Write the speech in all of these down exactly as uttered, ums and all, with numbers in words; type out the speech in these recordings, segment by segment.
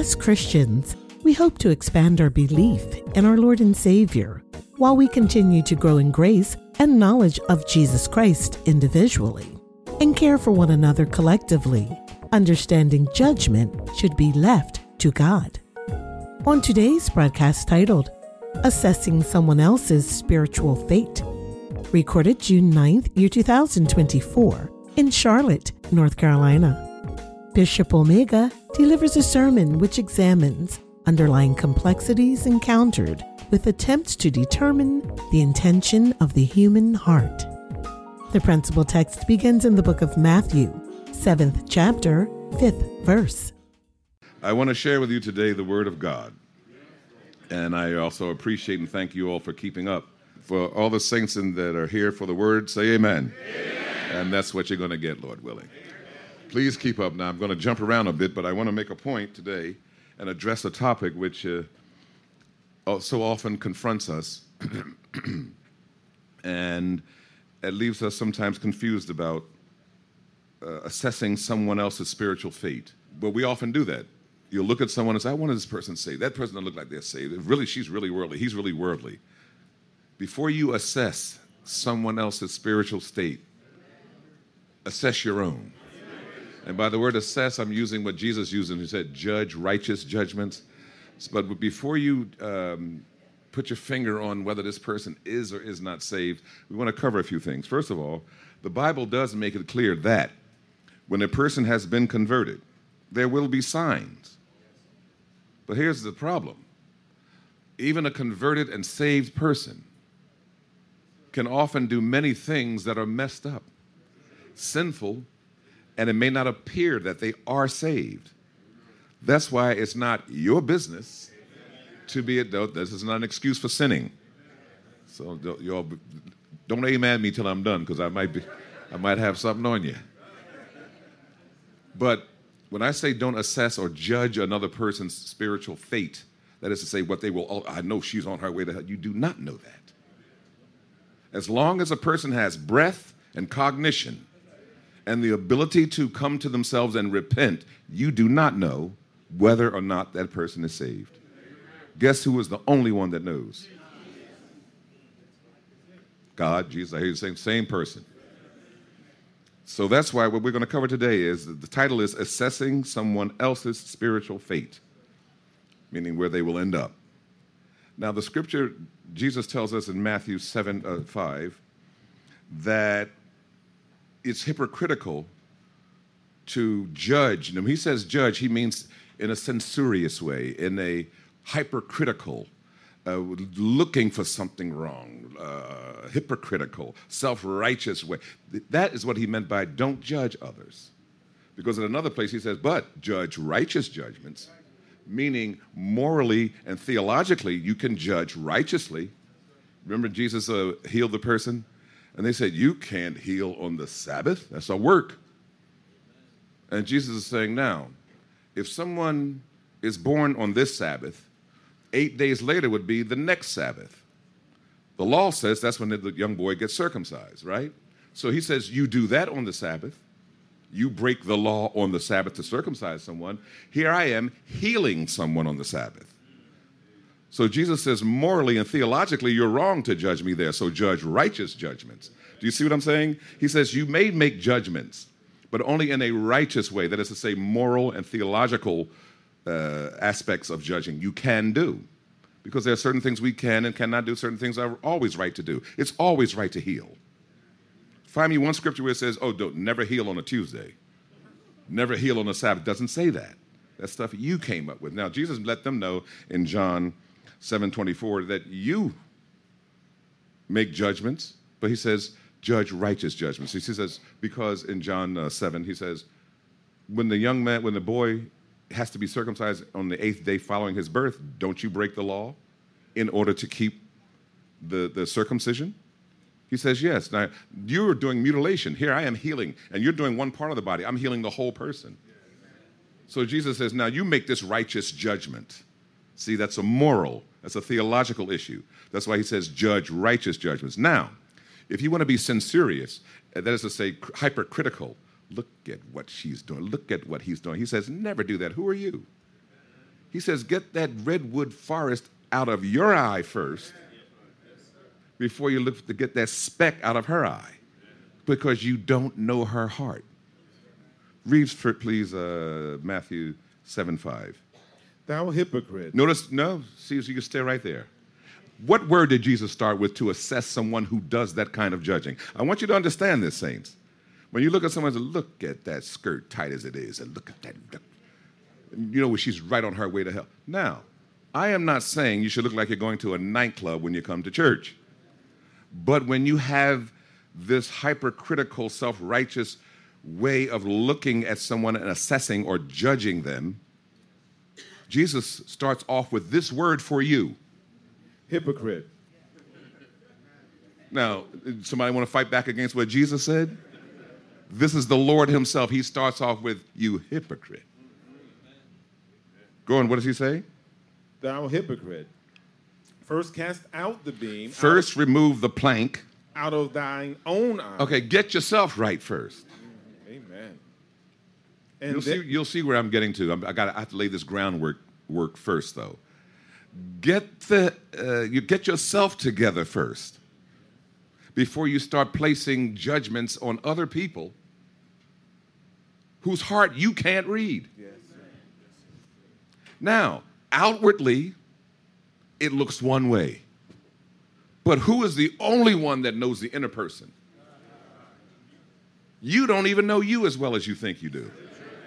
As Christians, we hope to expand our belief in our Lord and Savior while we continue to grow in grace and knowledge of Jesus Christ individually and care for one another collectively. Understanding judgment should be left to God. On today's broadcast titled, Assessing Someone Else's Spiritual Fate, recorded June ninth, year two thousand twenty-four in Charlotte, North Carolina, Bishop Omega delivers a sermon which examines underlying complexities encountered with attempts to determine the intention of the human heart. The principal text begins in the book of Matthew, seventh chapter, fifth verse. I want to share with you today the Word of God. And I also appreciate and thank you all for keeping up. For all the saints in that are here for the Word, say amen. Amen. And that's what you're going to get, Lord willing. Amen. Please keep up. Now, I'm going to jump around a bit, but I want to make a point today and address a topic which uh, so often confronts us and it leaves us sometimes confused about uh, assessing someone else's spiritual fate. But we often do that. You'll look at someone and say, I want this person saved. That person doesn't look like they're saved. Really, she's really worldly. He's really worldly. Before you assess someone else's spiritual state, assess your own. And by the word assess, I'm using what Jesus used when he said judge righteous judgments. But before you um, put your finger on whether this person is or is not saved, we want to cover a few things. First of all, the Bible does make it clear that when a person has been converted, there will be signs. But here's the problem. Even a converted and saved person can often do many things that are messed up, sinful, and it may not appear that they are saved. That's why it's not your business to be it. This is not an excuse for sinning. So y'all don't amen me till I'm done, because I might be, I might have something on you. But when I say don't assess or judge another person's spiritual fate, that is to say what they will, oh, I know she's on her way to hell. You do not know that. As long as a person has breath and cognition and the ability to come to themselves and repent, you do not know whether or not that person is saved. Guess who is the only one that knows? God, Jesus, I hear you saying, same person. So that's why what we're going to cover today is, the title is Assessing Someone Else's Spiritual Fate, meaning where they will end up. Now, the scripture, Jesus tells us in Matthew seven, uh, five, that it's hypocritical to judge. And when he says judge, he means in a censorious way, in a hypercritical, uh, looking for something wrong, uh, hypocritical, self-righteous way. That is what he meant by don't judge others. Because in another place he says, but judge righteous judgments, meaning morally and theologically you can judge righteously. Remember Jesus uh, healed the person? And they said, you can't heal on the Sabbath. That's our work. And Jesus is saying, now, if someone is born on this Sabbath, eight days later would be the next Sabbath. The law says that's when the young boy gets circumcised, right? So he says, you do that on the Sabbath. You break the law on the Sabbath to circumcise someone. Here I am healing someone on the Sabbath. So Jesus says, morally and theologically, you're wrong to judge me there, so judge righteous judgments. Do you see what I'm saying? He says, you may make judgments, but only in a righteous way. That is to say, moral and theological uh, aspects of judging you can do. Because there are certain things we can and cannot do, certain things are always right to do. It's always right to heal. Find me one scripture where it says, oh, don't never heal on a Tuesday. Never heal on a Sabbath. It doesn't say that. That's stuff you came up with. Now, Jesus let them know in John seven twenty-four that you make judgments, but he says, judge righteous judgments. He says, because in John uh, seven, he says, when the young man, when the boy has to be circumcised on the eighth day following his birth, don't you break the law in order to keep the, the circumcision? He says, yes. Now, you're doing mutilation. Here I am healing, and you're doing one part of the body. I'm healing the whole person. So Jesus says, now you make this righteous judgment. See, that's a moral, that's a theological issue. That's why he says judge righteous judgments. Now, if you want to be censorious, that is to say hypercritical, look at what she's doing, look at what he's doing. He says, never do that. Who are you? He says, get that redwood forest out of your eye first before you look to get that speck out of her eye, because you don't know her heart. Read, for, please, uh, Matthew seven five. Thou hypocrite. Notice, no, see, so you can stay right there. What word did Jesus start with to assess someone who does that kind of judging? I want you to understand this, saints. When you look at someone and say, look at that skirt tight as it is, and look at that, look. You know, she's right on her way to hell. Now, I am not saying you should look like you're going to a nightclub when you come to church. But when you have this hypercritical, self-righteous way of looking at someone and assessing or judging them, Jesus starts off with this word for you. Hypocrite. Now, somebody want to fight back against what Jesus said? This is the Lord himself. He starts off with, you hypocrite. Go on, what does he say? Thou hypocrite. First cast out the beam. First out, remove the plank. Out of thine own eye. Okay, get yourself right first. Amen. And You'll see, you'll see where I'm getting to. I'm, I, gotta, I have to lay this groundwork work first, though. Get, the, uh, you get yourself together first before you start placing judgments on other people whose heart you can't read. Yes. Now, outwardly, it looks one way. But who is the only one that knows the inner person? You don't even know you as well as you think you do.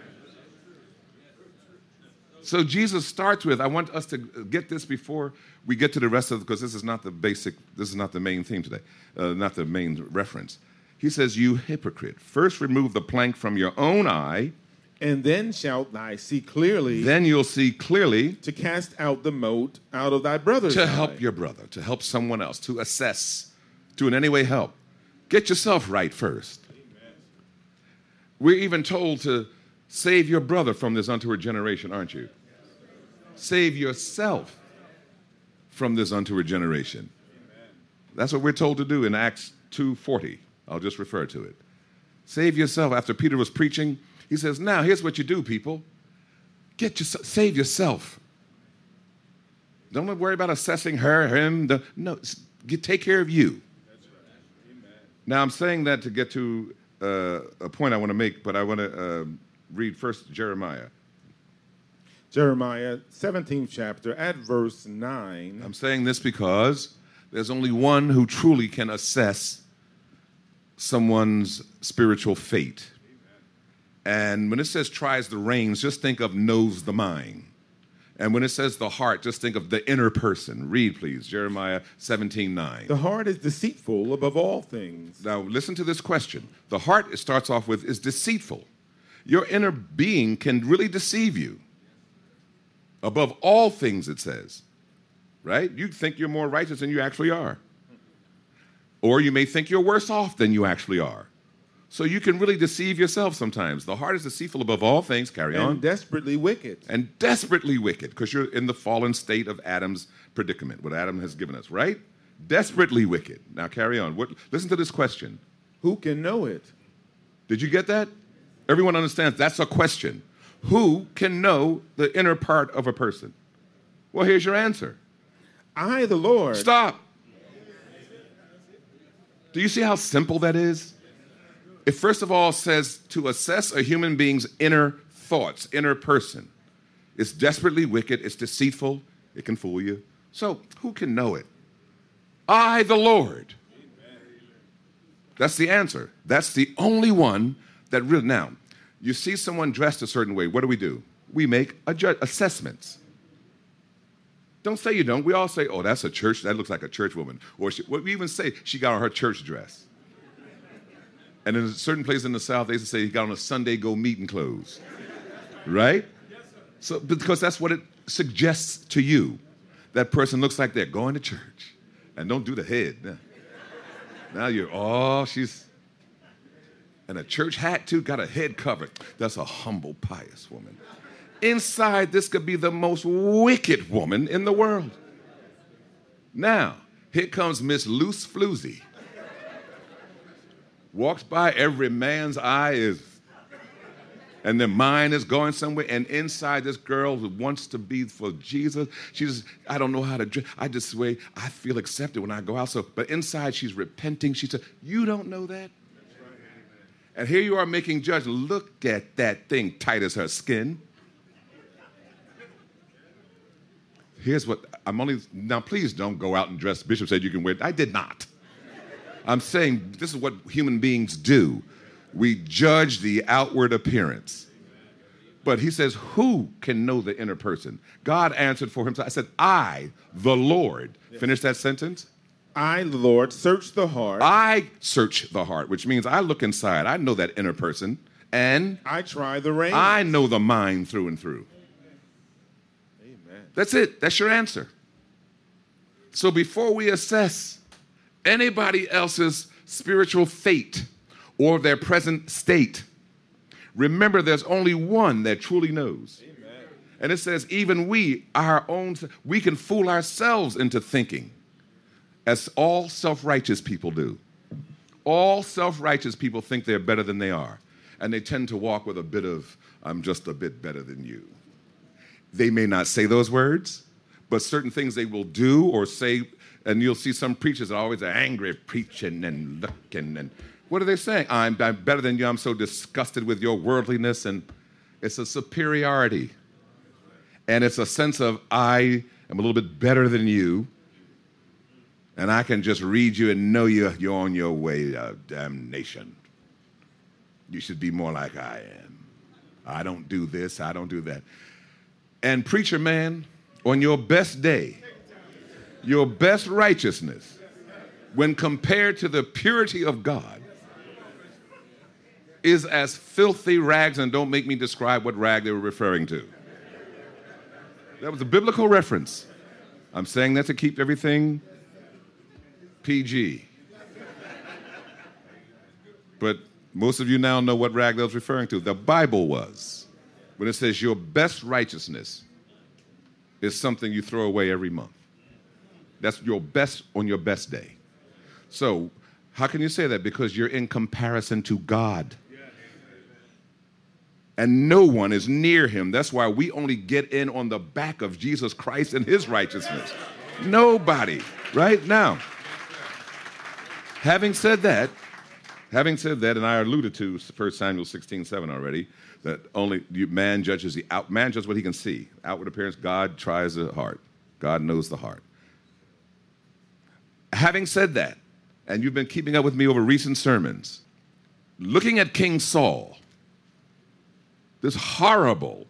So Jesus starts with, I want us to get this before we get to the rest of it, because this is not the basic, this is not the main theme today, uh, not the main reference. He says, you hypocrite, first remove the plank from your own eye, and then shalt thou see clearly. Then you'll see clearly. To cast out the mote out of thy brother's To eye. help your brother, to help someone else, to assess, to in any way help. Get yourself right first. Amen. We're even told to save your brother from this untoward generation, aren't you? Save yourself from this untoward generation. Amen. That's what we're told to do in Acts two forty. I'll just refer to it. Save yourself. After Peter was preaching, he says, now, here's what you do, people. Get your, save yourself. Don't worry about assessing her, him. The, no, get, take care of you. That's right. Amen. Now, I'm saying that to get to uh, a point I want to make, but I want to uh, read first Jeremiah. Jeremiah, seventeenth chapter, at verse nine. I'm saying this because there's only one who truly can assess someone's spiritual fate. And when it says tries the reins, just think of knows the mind. And when it says the heart, just think of the inner person. Read, please, Jeremiah seventeen nine. The heart is deceitful above all things. Now, listen to this question. The heart, it starts off with, is deceitful. Your inner being can really deceive you. Above all things, it says. Right? You think you're more righteous than you actually are. Or you may think you're worse off than you actually are. So you can really deceive yourself sometimes. The heart is deceitful above all things. Carry and on. And desperately wicked. And desperately wicked, because you're in the fallen state of Adam's predicament, what Adam has given us, right? Desperately wicked. Now carry on. What, listen to this question. Who can know it? Did you get that? Everyone understands that's a question. Who can know the inner part of a person? Well, here's your answer. I, the Lord. Stop. Do you see how simple that is? It first of all says to assess a human being's inner thoughts, inner person. It's desperately wicked, it's deceitful, it can fool you. So who can know it? I, the Lord. That's the answer. That's the only one that really, now, you see someone dressed a certain way, what do we do? We make adjust, assessments. Don't say you don't. We all say, oh, that's a church, that looks like a church woman. Or she, we even say she got on her church dress. And in a certain place in the South, they used to say he got on a Sunday go meeting clothes. Right? Yes, so, because that's what it suggests to you. That person looks like they're going to church. And don't do the head. Now, now you're, oh, she's, and a church hat too, got a head covered. That's a humble, pious woman. Inside, this could be the most wicked woman in the world. Now, here comes Miss Loose Floozy. Walks by, every man's eye is And their mind is going somewhere, and inside this girl who wants to be for Jesus, she just, I don't know how to dress. I just way I feel accepted when I go out. So, but inside she's repenting. She said, "You don't know that." And here you are making judgment. Look at that thing tight as her skin. Here's what I'm only now. Please don't go out and dress. Bishop said you can wear. I did not. I'm saying this is what human beings do. We judge the outward appearance. But he says, who can know the inner person? God answered for himself. I said, I, the Lord. Yes. Finish that sentence. I, the Lord, search the heart. I search the heart, which means I look inside. I know that inner person. And I try the reins. I know the mind through and through. Amen. That's it. That's your answer. So before we assess anybody else's spiritual fate, or their present state, remember there's only one that truly knows. Amen. And it says, even we, our own, we can fool ourselves into thinking, as all self-righteous people do. All self-righteous people think they're better than they are. And they tend to walk with a bit of, I'm just a bit better than you. They may not say those words, but certain things they will do or say, and you'll see some preachers that are always angry, preaching and looking and what are they saying? I'm, I'm better than you. I'm so disgusted with your worldliness. And it's a superiority. And it's a sense of I am a little bit better than you. And I can just read you and know you, you're on your way to damnation. You should be more like I am. I don't do this. I don't do that. And preacher man, on your best day, your best righteousness, when compared to the purity of God, is as filthy rags, and don't make me describe what rag they were referring to. That was a biblical reference. I'm saying that to keep everything P G. But most of you now know what rag that was referring to. The Bible was. When it says your best righteousness is something you throw away every month. That's your best on your best day. So how can you say that? Because you're in comparison to God. And no one is near him. That's why we only get in on the back of Jesus Christ and his righteousness. Nobody. Right now. Having said that, having said that, and I alluded to First Samuel sixteen seven already, that only you, man judges the out, man judges what he can see. Outward appearance, God tries the heart. God knows the heart. Having said that, and you've been keeping up with me over recent sermons, looking at King Saul, this horrible,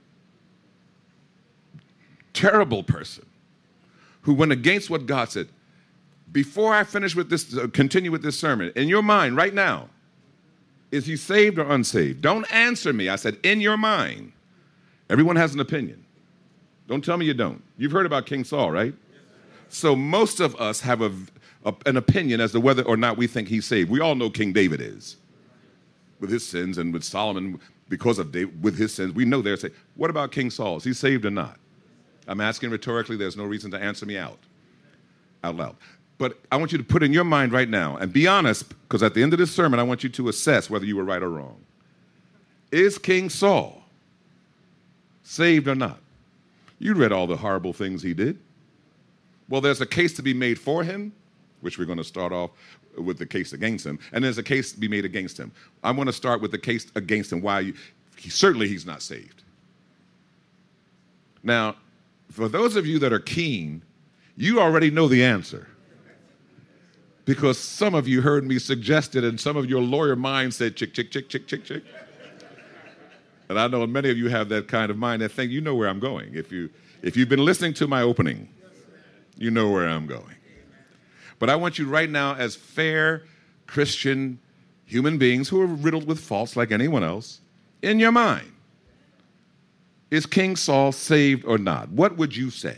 terrible person who went against what God said. Before I finish with this, uh, continue with this sermon, in your mind right now, is he saved or unsaved? Don't answer me. I said, in your mind. Everyone has an opinion. Don't tell me you don't. You've heard about King Saul, right? So most of us have a, a, an opinion as to whether or not we think he's saved. We all know King David is, with his sins, and with Solomon, because of David, with his sins. We know they're saved. What about King Saul? Is he saved or not? I'm asking rhetorically. There's no reason to answer me out, out loud. But I want you to put in your mind right now, and be honest, because at the end of this sermon, I want you to assess whether you were right or wrong. Is King Saul saved or not? You read all the horrible things he did. Well, there's a case to be made for him, which we're going to start off with the case against him, and there's a case to be made against him. I'm going to start with the case against him, why you, he, certainly he's not saved. Now, for those of you that are keen, you already know the answer. Because some of you heard me suggest it, and some of your lawyer mind said, chick, chick, chick, chick, chick, chick. And I know many of you have that kind of mind that think you know where I'm going. If, you, if you've been listening to my opening, you know where I'm going. But I want you right now, as fair Christian human beings who are riddled with faults like anyone else, in your mind, is King Saul saved or not? What would you say?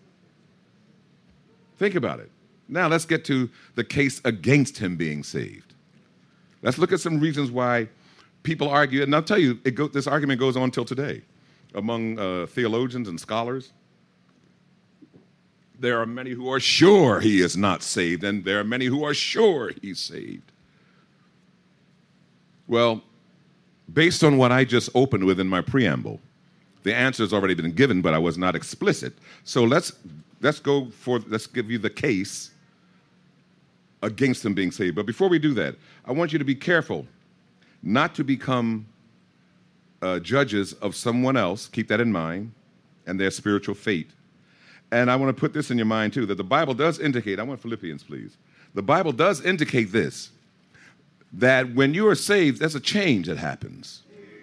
Think about it. Now let's get to the case against him being saved. Let's look at some reasons why people argue, and I'll tell you, it go, this argument goes on till today among uh, theologians and scholars. There are many who are sure he is not saved, and there are many who are sure he's saved. Well, based on what I just opened with in my preamble. The answer has already been given, but I was not explicit. So let's let's go for let's give you the case against them being saved. But before we do that, I want you to be careful not to become uh, judges of someone else. Keep that in mind, and their spiritual fate. And I want to put this in your mind too, that the Bible does indicate. I want Philippians, please. The Bible does indicate this, that when you are saved, there's a change that happens.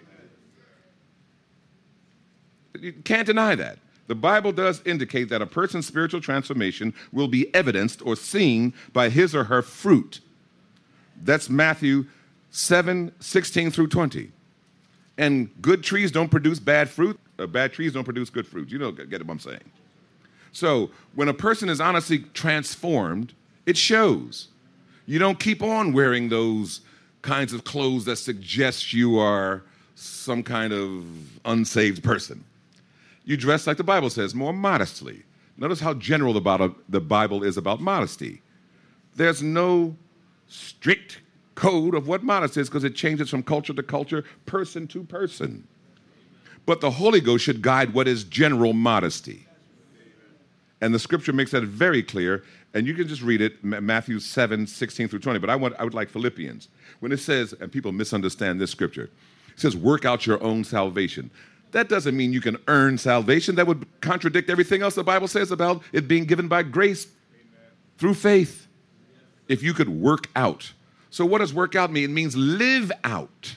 You can't deny that. The Bible does indicate that a person's spiritual transformation will be evidenced or seen by his or her fruit. That's Matthew seven, sixteen through twenty. And good trees don't produce bad fruit. Uh, bad trees don't produce good fruit. You know, get what I'm saying. So when a person is honestly transformed, it shows. You don't keep on wearing those kinds of clothes that suggest you are some kind of unsaved person. You dress like the Bible says, more modestly. Notice how general the the Bible is about modesty. There's no strict code of what modesty is because it changes from culture to culture, person to person. But the Holy Ghost should guide what is general modesty. And the scripture makes that very clear. And you can just read it, Matthew seven, sixteen through twenty. But I, want, I would like Philippians. When it says, and people misunderstand this scripture, it says, work out your own salvation. That doesn't mean you can earn salvation. That would contradict everything else the Bible says about it being given by grace. Amen. Through faith. If you could work out. So what does work out mean? It means live out.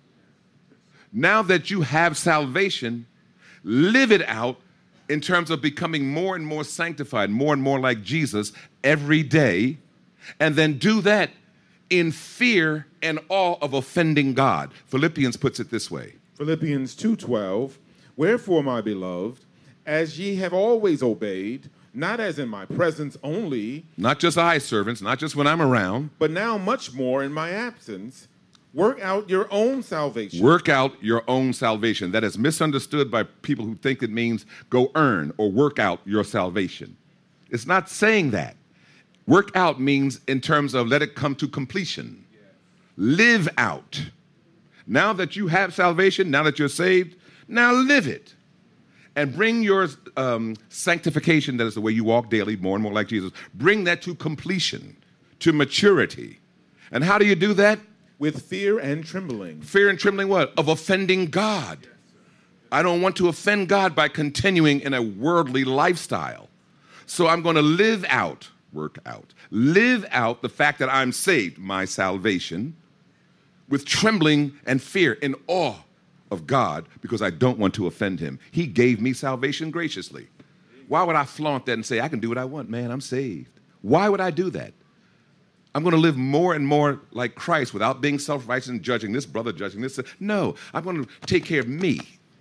Now that you have salvation, live it out in terms of becoming more and more sanctified, more and more like Jesus every day, and then do that in fear and awe of offending God. Philippians puts it this way. Philippians two twelve, wherefore, my beloved, as ye have always obeyed, not as in my presence only, not just eye servants, not just when I'm around, but now much more in my absence, work out your own salvation. Work out your own salvation. That is misunderstood by people who think it means go earn or work out your salvation. It's not saying that. Work out means in terms of let it come to completion. Yes. Live out. Now that you have salvation, now that you're saved, now live it. And bring your um, sanctification, that is the way you walk daily, more and more like Jesus, bring that to completion, to maturity. And how do you do that? With fear and trembling. Fear and trembling what? Of offending God. Yes, I don't want to offend God by continuing in a worldly lifestyle. So I'm going to live out, work out, live out the fact that I'm saved, my salvation, with trembling and fear, in awe of God, because I don't want to offend him. He gave me salvation graciously. Why would I flaunt that and say, I can do what I want, man, I'm saved? Why would I do that? I'm going to live more and more like Christ without being self-righteous and judging this brother, judging this. No, I'm going to take care of me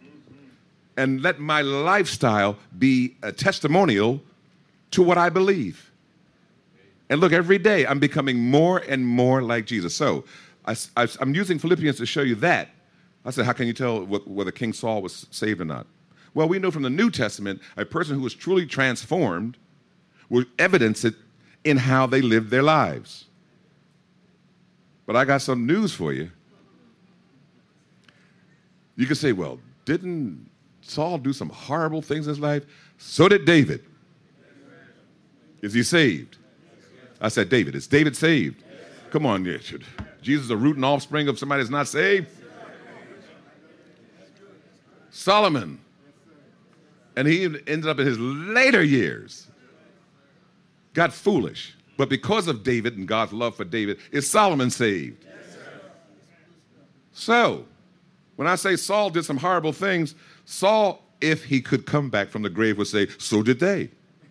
and let my lifestyle be a testimonial to what I believe. And look, every day I'm becoming more and more like Jesus. So I, I, I'm using Philippians to show you that. I said, how can you tell whether King Saul was saved or not? Well, we know from the New Testament, a person who was truly transformed will evidence it in how they lived their lives. But I got some news for you. You can say, well, didn't Saul do some horrible things in his life? So did David. Is he saved? I said, David. Is David saved? Come on, Jesus is a root and offspring of somebody that's not saved? Solomon. And he ended up in his later years got foolish. But because of David and God's love for David, is Solomon saved? Yes, so, when I say Saul did some horrible things, Saul, if he could come back from the grave, would say, so did they.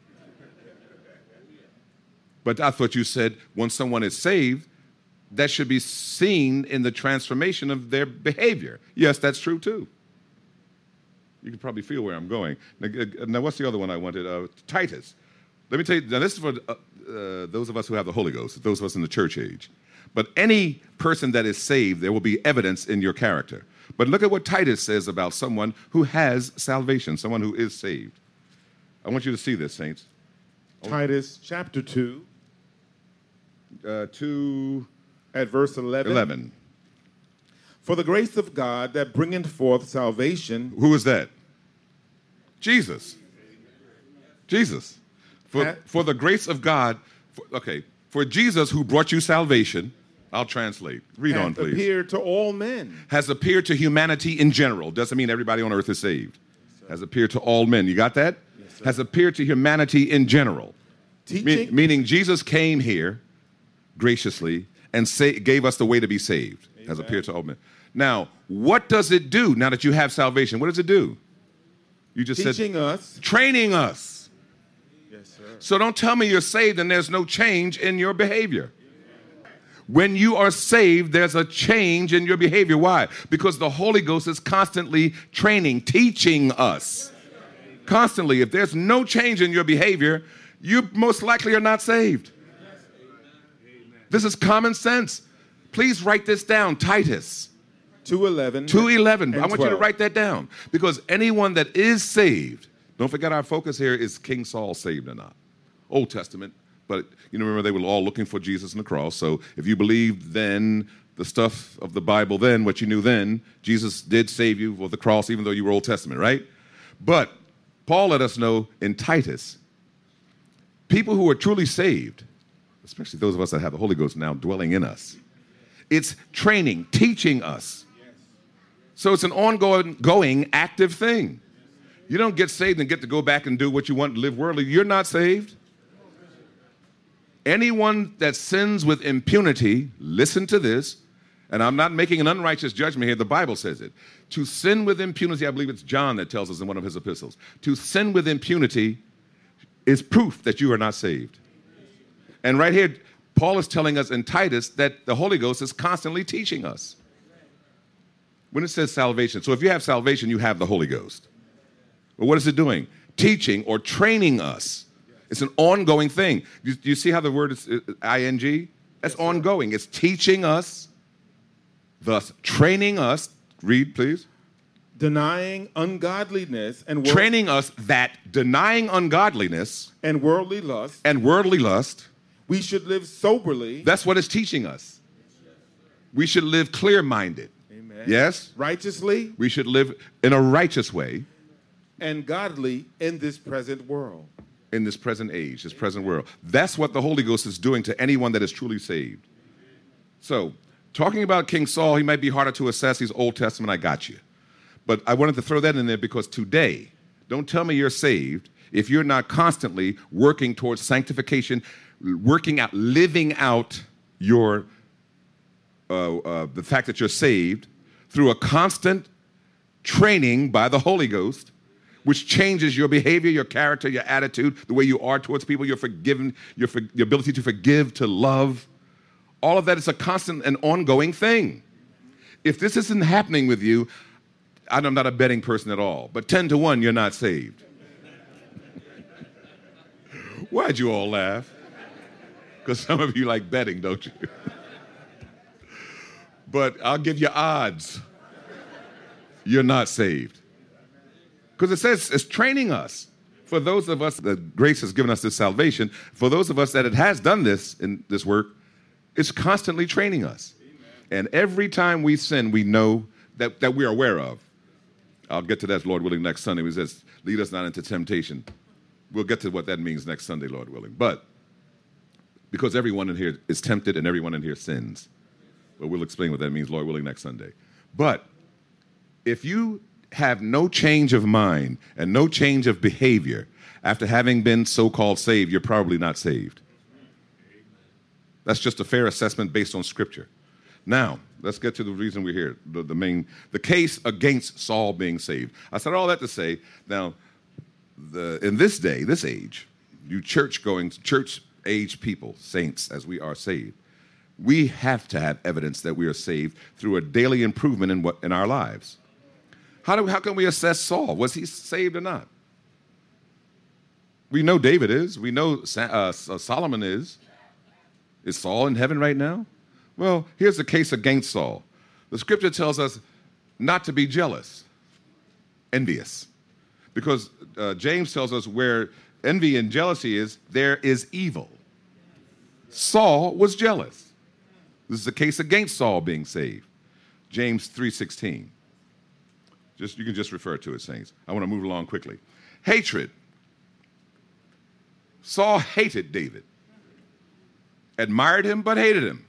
But I thought you said when someone is saved, that should be seen in the transformation of their behavior. Yes, that's true too. You can probably feel where I'm going. Now, now what's the other one I wanted? Uh, Titus. Let me tell you, now this is for uh, uh, those of us who have the Holy Ghost, those of us in the church age. But any person that is saved, there will be evidence in your character. But look at what Titus says about someone who has salvation, someone who is saved. I want you to see this, saints. Titus chapter two. Uh, two. At verse eleven. eleven. For the grace of God that bringeth forth salvation. Who is that? Jesus. Jesus. For, Ha- for the grace of God, for, okay, for Jesus who brought you salvation, I'll translate. Read on, hath please. appeared to all men. Has appeared to humanity in general. Doesn't mean everybody on earth is saved. Has appeared to all men. You got that? Yes, sir. Has appeared to humanity in general. Teaching. Me- meaning Jesus came here graciously and sa- gave us the way to be saved. Has Amen. appeared to all men. Now, what does it do now that you have salvation? What does it do? You just teaching said us. training us. Yes, sir. So don't tell me you're saved and there's no change in your behavior. When you are saved, there's a change in your behavior. Why? Because the Holy Ghost is constantly training, teaching us. Constantly. If there's no change in your behavior, you most likely are not saved. This is common sense. Please write this down, Titus two eleven. two eleven. I and want you to twelve. write that down. Because anyone that is saved, don't forget our focus here is King Saul saved or not. Old Testament. But you know, remember they were all looking for Jesus on the cross. So if you believed then the stuff of the Bible then, what you knew then, Jesus did save you for the cross, even though you were Old Testament, right? But Paul let us know in Titus, people who are truly saved, especially those of us that have the Holy Ghost now dwelling in us, it's training, teaching us. So it's an ongoing, going, active thing. You don't get saved and get to go back and do what you want, live worldly. You're not saved. Anyone that sins with impunity, listen to this, and I'm not making an unrighteous judgment here, the Bible says it. To sin with impunity, I believe it's John that tells us in one of his epistles, to sin with impunity is proof that you are not saved. And right here, Paul is telling us in Titus that the Holy Ghost is constantly teaching us. When it says salvation, so if you have salvation, you have the Holy Ghost. But what is it doing? Teaching or training us. It's an ongoing thing. Do you see how the word is I N G? That's ongoing. It's teaching us, thus training us. Read, please. Denying ungodliness and world- Training us that denying ungodliness and worldly lust, and worldly lust, we should live soberly. that's what it's teaching us. We should live clear-minded. Amen. Yes? Righteously We should live in a righteous way and godly in this present world. in this present age, this present world. That's what the Holy Ghost is doing to anyone that is truly saved. So, talking about King Saul, he might be harder to assess. He's Old Testament, I got you. But I wanted to throw that in there because today, don't tell me you're saved if you're not constantly working towards sanctification, working out, living out your uh, uh, the fact that you're saved through a constant training by the Holy Ghost, which changes your behavior, your character, your attitude, the way you are towards people, your forgiven, your, for, your ability to forgive, to love. All of that is a constant and ongoing thing. If this isn't happening with you, I'm not a betting person at all, but ten to one, you're not saved. Why'd you all laugh? Because some of you like betting, don't you? But I'll give you odds. You're not saved. Because it says it's training us. For those of us that grace has given us this salvation, for those of us that it has done this in this work, it's constantly training us. Amen. And every time we sin, we know that, that we are aware of. I'll get to that, Lord willing, next Sunday. He says, lead us not into temptation. We'll get to what that means next Sunday, Lord willing. But because everyone in here is tempted and everyone in here sins. But we'll explain what that means, Lord willing, next Sunday. But if you have no change of mind and no change of behavior after having been so-called saved, you're probably not saved. That's just a fair assessment based on Scripture. Now, let's get to the reason we're here, the, the main, the case against Saul being saved. I said all that to say, now, the, in this day, this age, you church-going, church-age people, saints, as we are saved, we have to have evidence that we are saved through a daily improvement in what in our lives. How do how can we assess Saul? Was he saved or not? We know David is. We know uh, Solomon is. Is Saul in heaven right now? Well, here's the case against Saul. The Scripture tells us not to be jealous, envious, because uh, James tells us where envy and jealousy is, there is evil. Saul was jealous. This is the case against Saul being saved. James three sixteen. Just, you can just refer to it, saints. I want to move along quickly. Hatred. Saul hated David. Admired him, but hated him.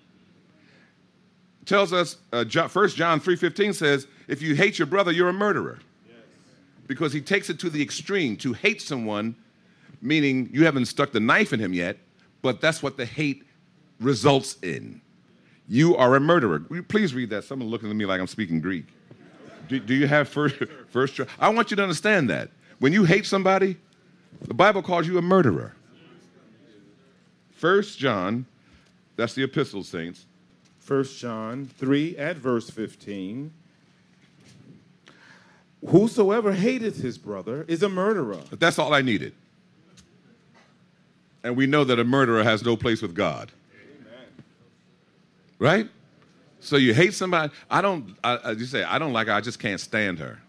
Tells us, uh, John, First John three fifteen says, if you hate your brother, you're a murderer. Yes. Because he takes it to the extreme. To hate someone, meaning you haven't stuck the knife in him yet, but that's what the hate results in. You are a murderer. Will you please read that? Someone looking at me like I'm speaking Greek. Do, do you have first, first John? I want you to understand that. When you hate somebody, the Bible calls you a murderer. First John, that's the epistle, saints. First John three at verse fifteen. Whosoever hateth his brother is a murderer. But that's all I needed. And we know that a murderer has no place with God. Amen. Right? So you hate somebody. I don't, I, I, you say, I don't like her, I just can't stand her.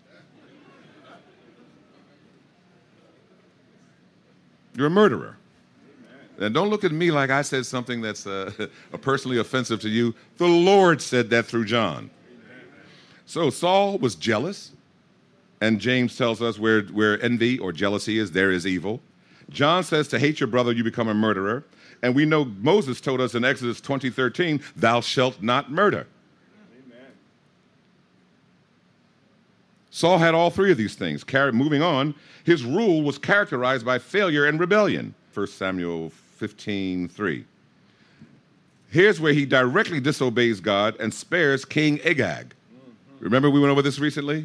You're a murderer. Amen. And don't look at me like I said something that's uh, personally offensive to you. The Lord said that through John. Amen. So Saul was jealous. And James tells us where, where envy or jealousy is, there is evil. John says to hate your brother, you become a murderer. And we know Moses told us in Exodus twenty thirteen, thou shalt not murder. Amen. Saul had all three of these things. Car- moving on, his rule was characterized by failure and rebellion. First Samuel fifteen three. Here's where he directly disobeys God and spares King Agag. Mm-hmm. Remember we went over this recently?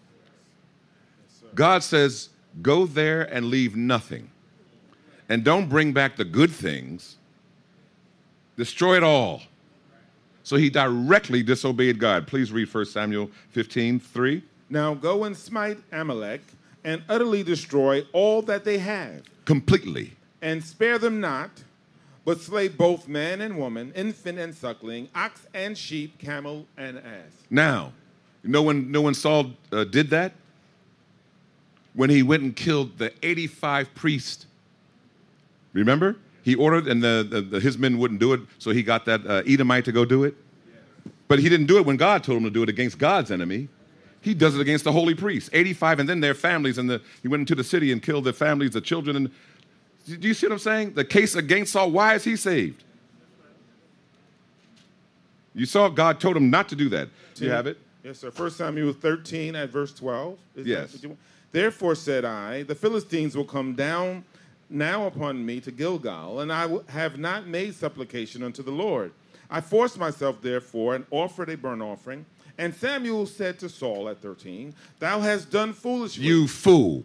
God says, go there and leave nothing. And don't bring back the good things. Destroy it all. So he directly disobeyed God. Please read First Samuel fifteen three. Now go and smite Amalek and utterly destroy all that they have. Completely. And spare them not, but slay both man and woman, infant and suckling, ox and sheep, camel and ass. Now, you know when, know when Saul uh, did that? When he went and killed the eighty-five priests. Remember? He ordered, and the, the, the, his men wouldn't do it, so he got that uh, Edomite to go do it. Yeah. But he didn't do it when God told him to do it against God's enemy. He does it against the holy priests, eighty-five, and then their families. And the, he went into the city and killed their families, the children. And do you see what I'm saying? The case against Saul, why is he saved? You saw God told him not to do that. Do you have it? Yes, sir. First Samuel thirteen at verse twelve. Is yes. That what you, therefore said I, the Philistines will come down now upon me to Gilgal, and I w- have not made supplication unto the Lord. I forced myself, therefore, and offered a burnt offering. And Samuel said to Saul at thirteen, thou hast done foolishly. You fool.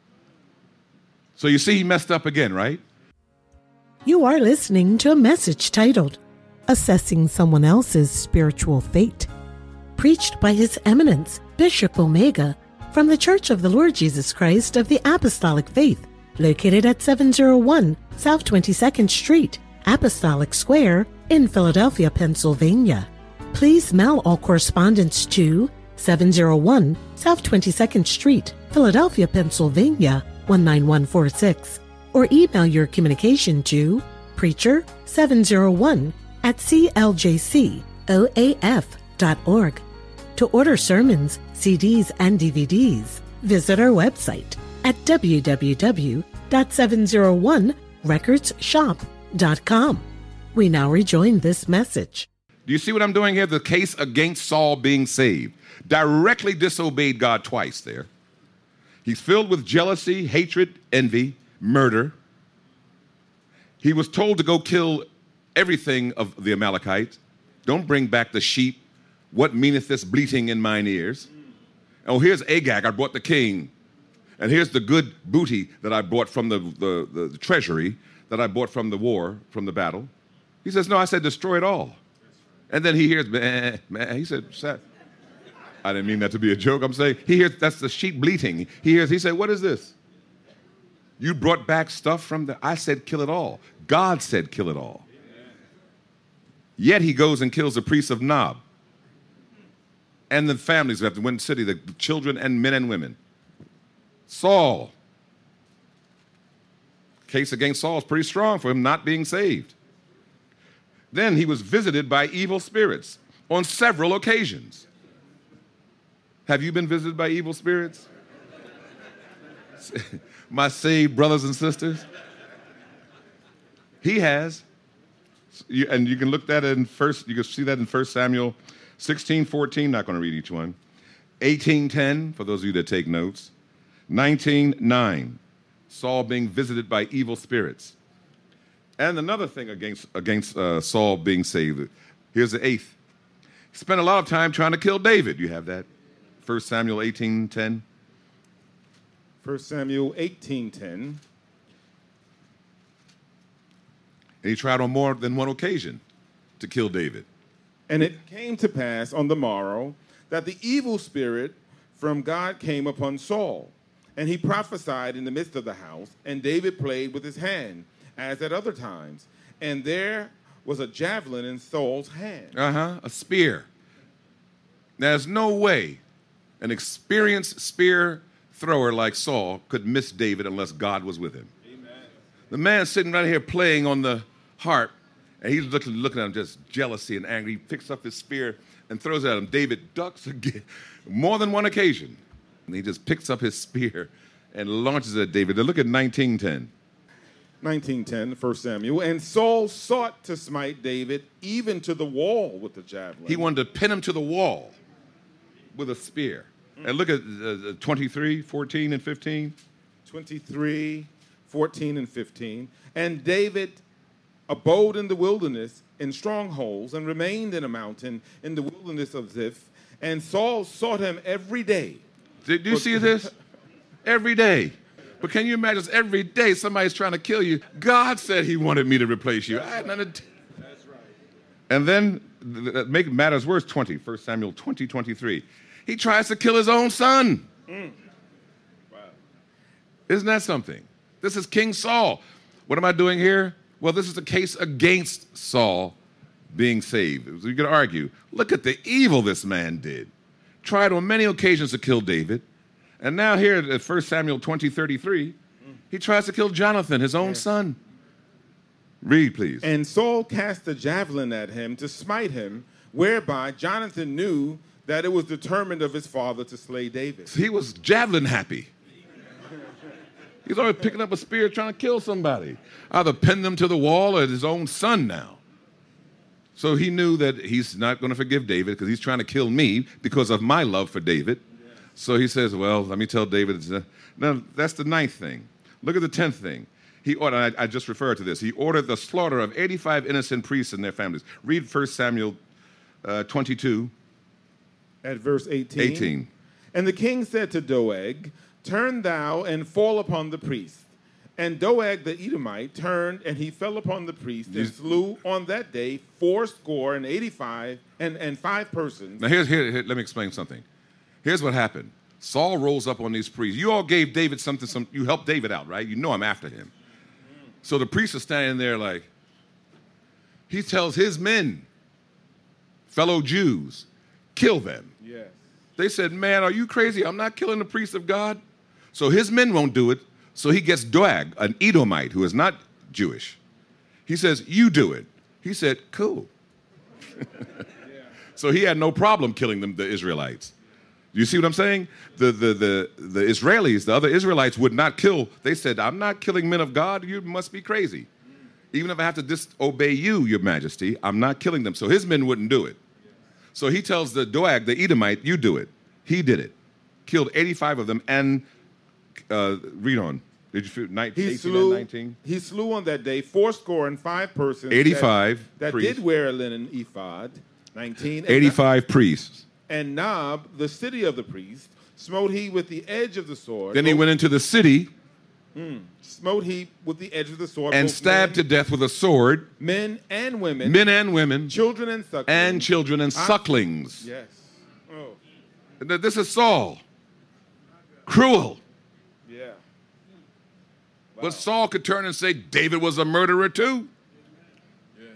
So you see he messed up again, right? You are listening to a message titled, Assessing Someone Else's Spiritual Fate, preached by His Eminence, Bishop Omega, from the Church of the Lord Jesus Christ of the Apostolic Faith, located at seven oh one South twenty-second Street, Apostolic Square, in Philadelphia, Pennsylvania. Please mail all correspondence to seven oh one South twenty-second Street, Philadelphia, Pennsylvania, one nine one four six, or email your communication to preacher seven oh one at c l j c o a f dot org. To order sermons, C Ds, and D V Ds, visit our website at w w w dot seven oh one records shop dot com. We now rejoin this message. Do you see what I'm doing here? The case against Saul being saved. Directly disobeyed God twice there. He's filled with jealousy, hatred, envy, murder. He was told to go kill everything of the Amalekites. Don't bring back the sheep. What meaneth this bleating in mine ears? Oh, here's Agag, I brought the king. And here's the good booty that I brought from the, the, the, the treasury, that I bought from the war, from the battle. He says, no, I said destroy it all. And then he hears, meh, meh. He said, Seth. I didn't mean that to be a joke. I'm saying, he hears, that's the sheep bleating. He hears, he said, what is this? You brought back stuff from the, I said kill it all. God said kill it all. Amen. Yet he goes and kills the priest of Nob. And the families of the Wind City, the children and men and women. Saul. Case against Saul is pretty strong for him not being saved. Then he was visited by evil spirits. on several occasions. Have you been visited by evil spirits? My saved brothers and sisters? He has. You, and you can look that in first, you can see that in First Samuel sixteen fourteen, not going to read each one. eighteen ten, for those of you that take notes. nineteen nine, Saul being visited by evil spirits. And another thing against, against uh, Saul being saved. Here's the eighth. He spent a lot of time trying to kill David. You have that? First Samuel eighteen ten. First Samuel eighteen ten. And he tried on more than one occasion to kill David. And it came to pass on the morrow that the evil spirit from God came upon Saul. And he prophesied in the midst of the house, and David played with his hand, as at other times. And there was a javelin in Saul's hand. Uh-huh, a spear. There's no way an experienced spear thrower like Saul could miss David unless God was with him. Amen. The man sitting right here playing on the harp, and he's looking, looking at him just jealousy and angry. He picks up his spear and throws it at him. David ducks again, more than one occasion. And he just picks up his spear and launches it at David. Now look at nineteen ten. nineteen ten, First Samuel. And Saul sought to smite David even to the wall with the javelin. He wanted to pin him to the wall with a spear. Mm. And look at uh, twenty-three, fourteen, and fifteen. twenty-three, fourteen, and fifteen. And David abode in the wilderness in strongholds and remained in a mountain in the wilderness of Ziph. And Saul sought him every day. Did you see this? Every day. But can you imagine every day somebody's trying to kill you? God said he wanted me to replace you. I had nothing to... That's right. And then, that make matters worse, twenty, First Samuel twenty, twenty-three. He tries to kill his own son. Mm. Wow. Isn't that something? This is King Saul. What am I doing here? Well, this is a case against Saul being saved. You could argue, look at the evil this man did. Tried on many occasions to kill David. And now here at First Samuel twenty, thirty-three, he tries to kill Jonathan, his own yes. son. Read, please. And Saul cast a javelin at him to smite him, whereby Jonathan knew that it was determined of his father to slay David. He was javelin happy. He's always picking up a spear trying to kill somebody. Either pin them to the wall or his own son now. So he knew that he's not going to forgive David because he's trying to kill me because of my love for David. So he says, well, let me tell David. Uh, now, that's the ninth thing. Look at the tenth thing. He ordered, I, I just referred to this, he ordered the slaughter of eighty-five innocent priests and their families. Read First Samuel uh, twenty-two. At verse eighteen. eighteen. And the king said to Doeg, turn thou and fall upon the priest. And Doeg the Edomite turned, and he fell upon the priest and slew on that day fourscore and eighty-five and, and five persons. Now, here's, here, here, let me explain something. Here's what happened. Saul rolls up on these priests. You all gave David something, some, you helped David out, right? You know I'm after him. So the priests are standing there like, he tells his men, fellow Jews, kill them. Yes. They said, man, are you crazy? I'm not killing the priests of God. So his men won't do it. So he gets Doeg, an Edomite who is not Jewish. He says, you do it. He said, cool. Yeah. So he had no problem killing them, the Israelites. You see what I'm saying? The, the, the, the Israelis, the other Israelites would not kill. They said, I'm not killing men of God. You must be crazy. Even if I have to disobey you, your majesty, I'm not killing them. So his men wouldn't do it. So he tells the Doeg, the Edomite, you do it. He did it. Killed eighty-five of them and, uh, read on. Did you feel nineteen, he slew, nineteen? He slew on that day fourscore and five persons. eighty-five that, that did wear a linen ephod. nineteen. eighty-five and priests. And Nob, the city of the priest, smote he with the edge of the sword. Then he went into the city. Mm, smote he with the edge of the sword. And stabbed men, to death with a sword. Men and women. Men and women. Children and sucklings. And children and sucklings. I, yes. Oh. This is Saul. Cruel. Yeah. Wow. But Saul could turn and say David was a murderer too. Yeah.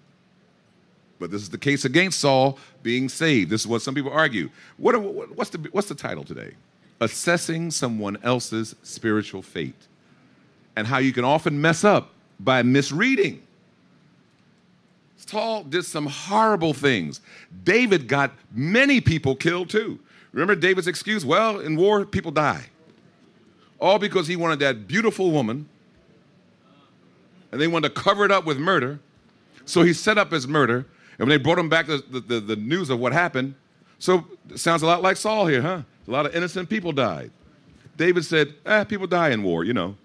But this is the case against Saul being saved. This is what some people argue. What, what's, the, what's the title today? Assessing someone else's spiritual fate. And how you can often mess up by misreading. Saul did some horrible things. David got many people killed too. Remember David's excuse? Well, in war, people die. All because he wanted that beautiful woman, and they wanted to cover it up with murder. So he set up his murder, and when they brought him back the, the, the, the news of what happened, so it sounds a lot like Saul here, huh? A lot of innocent people died. David said, eh, people die in war, you know.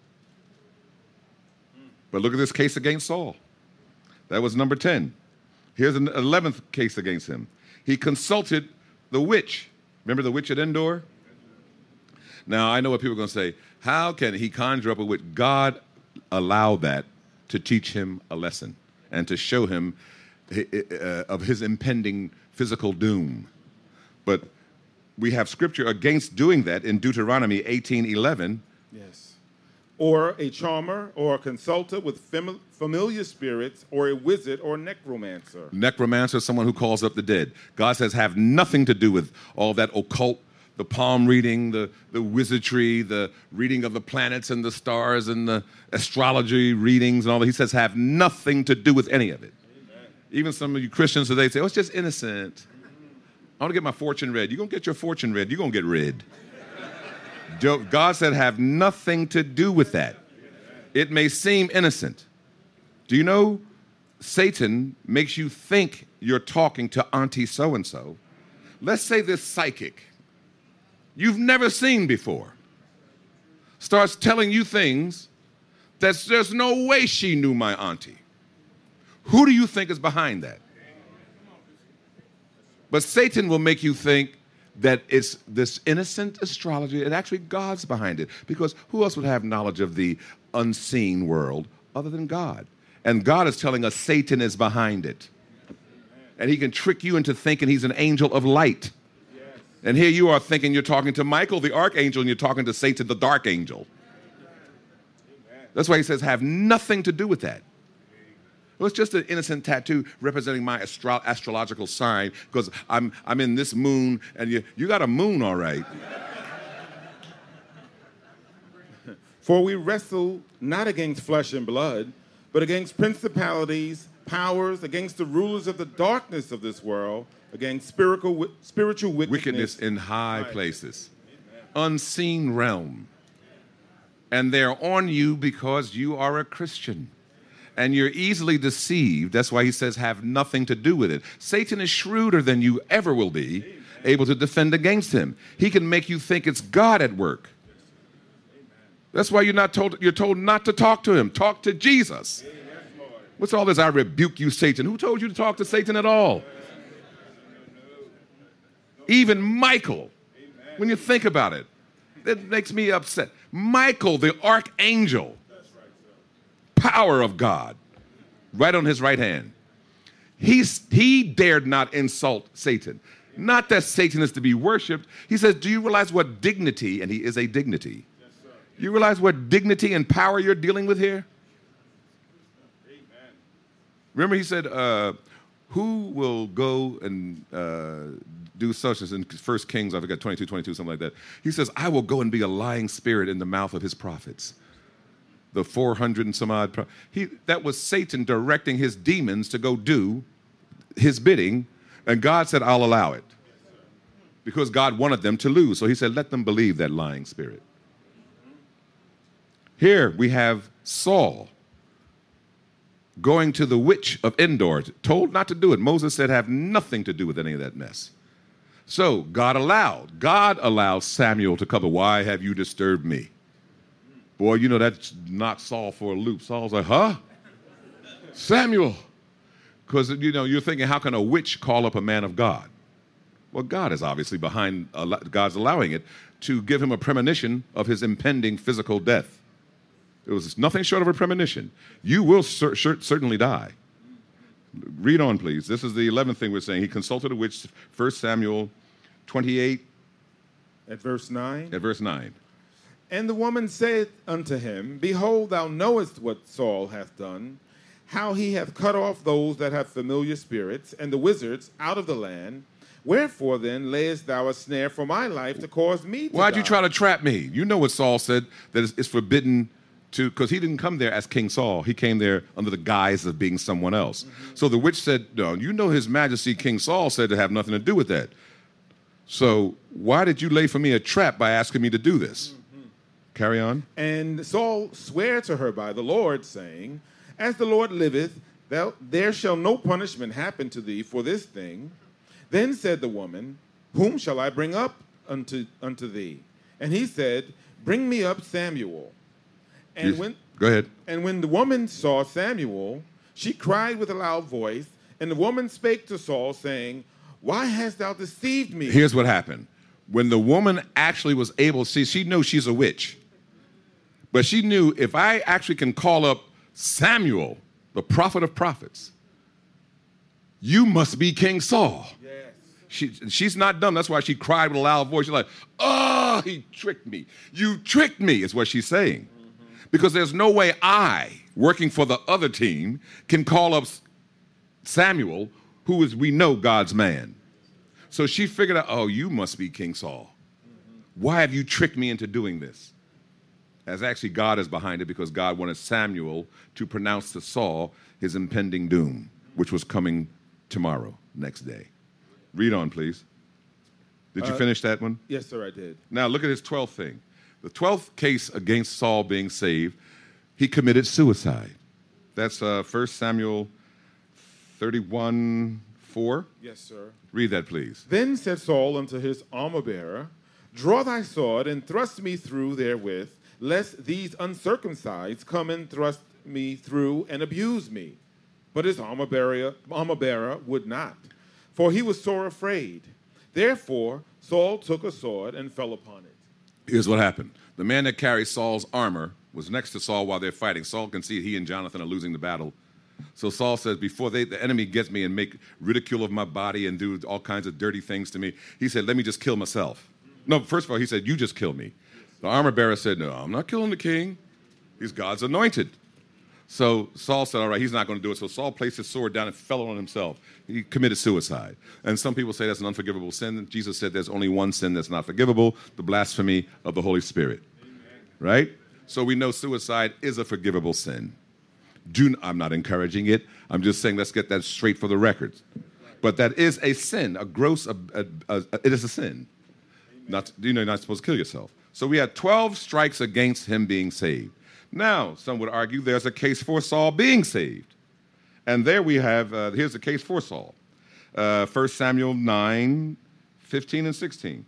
But look at this case against Saul. That was number ten. Here's an eleventh case against him. He consulted the witch. Remember the witch at Endor? Now, I know what people are going to say. How can he conjure up a witch? God allowed that to teach him a lesson and to show him uh, of his impending physical doom. But we have scripture against doing that in Deuteronomy eighteen eleven. Yes. Or a charmer, or a consultant with fam- familiar spirits, or a wizard, or necromancer. Necromancer, someone who calls up the dead. God says have nothing to do with all that occult, the palm reading, the, the wizardry, the reading of the planets and the stars and the astrology readings and all that. He says have nothing to do with any of it. Amen. Even some of you Christians today say, oh, it's just innocent. I want to get my fortune read. You're going to get your fortune read. You're going to get rid. God said have nothing to do with that. It may seem innocent. Do you know Satan makes you think you're talking to Auntie so-and-so? Let's say this psychic you've never seen before starts telling you things that there's no way she knew my auntie. Who do you think is behind that? But Satan will make you think that it's this innocent astrology, and actually God's behind it. Because who else would have knowledge of the unseen world other than God? And God is telling us Satan is behind it. And he can trick you into thinking he's an angel of light. And here you are thinking you're talking to Michael, the archangel, and you're talking to Satan, the dark angel. That's why he says have nothing to do with that. Well, it's just an innocent tattoo representing my astro- astrological sign because I'm, I'm in this moon, and you, you got a moon, all right. For we wrestle not against flesh and blood, but against principalities, powers, against the rulers of the darkness of this world, against spiritual, spiritual wickedness, wickedness in high places. Amen. Unseen realm. And they're on you because you are a Christian. And you're easily deceived. That's why he says have nothing to do with it. Satan is shrewder than you ever will be, Amen. Able to defend against him. He can make you think it's God at work. Amen. That's why you're not told, you're told not to talk to him. Talk to Jesus. Amen. What's all this, I rebuke you, Satan? Who told you to talk to Satan at all? Even Michael, Amen. When you think about it, it makes me upset. Michael, the archangel, power of God, right on his right hand. He's, he dared not insult Satan. Not that Satan is to be worshipped. He says, do you realize what dignity, and he is a dignity. Yes, sir. You realize what dignity and power you're dealing with here? Amen. Remember he said, uh, who will go and uh, do such as in First Kings, I forgot, twenty-two, twenty-two, something like that. He says, I will go and be a lying spirit in the mouth of his prophets. The four hundred and some odd. Pro- he, that was Satan directing his demons to go do his bidding, and God said, I'll allow it. Because God wanted them to lose. So he said, let them believe that lying spirit. Here we have Saul going to the witch of Endor, told not to do it. Moses said, have nothing to do with any of that mess. So God allowed. God allowed Samuel to come. Why have you disturbed me? Boy, you know, that knocked Saul for a loop. Saul's like, huh? Samuel. Because, you know, you're thinking, how can a witch call up a man of God? Well, God is obviously behind, God's allowing it to give him a premonition of his impending physical death. It was nothing short of a premonition. You will cer- cer- certainly die. Read on, please. This is the eleventh thing we're saying. He consulted a witch, First Samuel twenty-eight. At verse nine? At verse nine. And the woman said unto him, behold, thou knowest what Saul hath done, how he hath cut off those that have familiar spirits, and the wizards out of the land. Wherefore then layest thou a snare for my life to cause me to Why'd die? you try to trap me? You know what Saul said, that it's, it's forbidden to, because he didn't come there as King Saul. He came there under the guise of being someone else. Mm-hmm. So the witch said, no, you know His Majesty King Saul said to have nothing to do with that. So why did you lay for me a trap by asking me to do this? Mm-hmm. Carry on. And Saul sware to her by the Lord, saying, as the Lord liveth, thou, there shall no punishment happen to thee for this thing. Then said the woman, whom shall I bring up unto, unto thee? And he said, bring me up Samuel. And yes. when, Go ahead. And when the woman saw Samuel, she cried with a loud voice, and the woman spake to Saul, saying, why hast thou deceived me? Here's what happened. When the woman actually was able to see, she knows she's a witch. But she knew, if I actually can call up Samuel, the prophet of prophets, you must be King Saul. Yes. She, she's not dumb. That's why she cried with a loud voice. She's like, oh, he tricked me. You tricked me, is what she's saying. Because there's no way I, working for the other team, can call up Samuel, who is, we know, God's man. So she figured out, oh, you must be King Saul. Mm-hmm. Why have you tricked me into doing this? As actually God is behind it, because God wanted Samuel to pronounce to Saul his impending doom, which was coming tomorrow, next day. Read on, please. Did you uh, finish that one? Yes, sir, I did. Now look at his twelfth thing. The twelfth case against Saul being saved, he committed suicide. That's uh, First Samuel thirty-one four. Yes, sir. Read that, please. Then said Saul unto his armor-bearer, draw thy sword and thrust me through therewith, lest these uncircumcised come and thrust me through and abuse me. But his armor-bearer, armor-bearer would not, for he was sore afraid. Therefore Saul took a sword and fell upon it. Here's what happened. The man that carried Saul's armor was next to Saul while they're fighting. Saul can see he and Jonathan are losing the battle. So Saul says, before they, the enemy gets me and make ridicule of my body and do all kinds of dirty things to me, he said, let me just kill myself. No, first of all, he said, you just kill me. The armor bearer said, no, I'm not killing the king. He's God's anointed. So Saul said, all right, he's not going to do it. So Saul placed his sword down and fell on himself. He committed suicide. And some people say that's an unforgivable sin. Jesus said there's only one sin that's not forgivable, the blasphemy of the Holy Spirit. Amen. Right? So we know suicide is a forgivable sin. Do, I'm not encouraging it. I'm just saying let's get that straight for the records. But that is a sin, a gross, a, a, a, a, it is a sin. Not, you know, you're not supposed to kill yourself. So we had twelve strikes against him being saved. Now, some would argue there's a case for Saul being saved. And there we have, uh, here's the case for Saul. Uh, First Samuel nine, fifteen and sixteen.